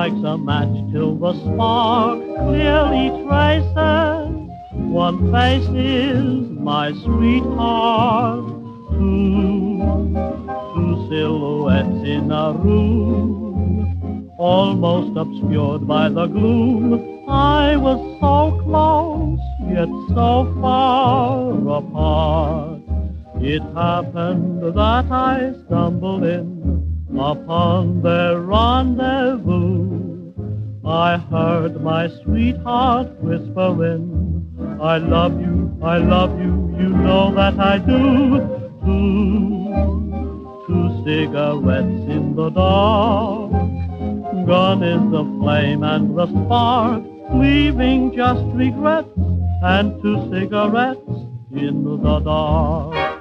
strikes a match till the spark clearly traces one face is my sweetheart. Two silhouettes in a room, almost obscured by the gloom. I was so close, yet so far apart. It happened that I stumbled in upon their rendezvous. I heard my sweetheart whispering, I love you, you know that I do. Two cigarettes in the dark, gone is the flame and the spark, leaving just regrets and two cigarettes in the dark.